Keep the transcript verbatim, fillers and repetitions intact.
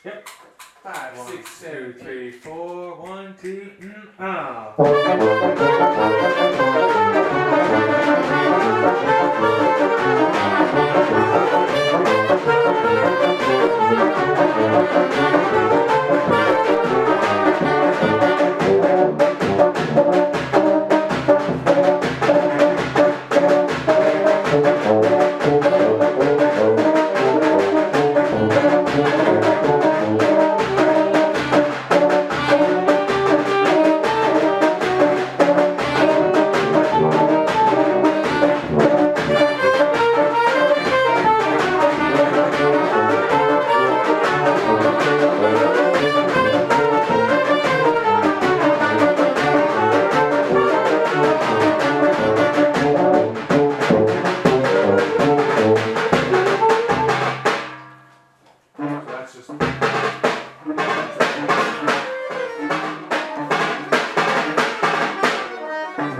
Yep. Five, One, six, seven, two, three, eight. four. One, two, mm, ah. So that's just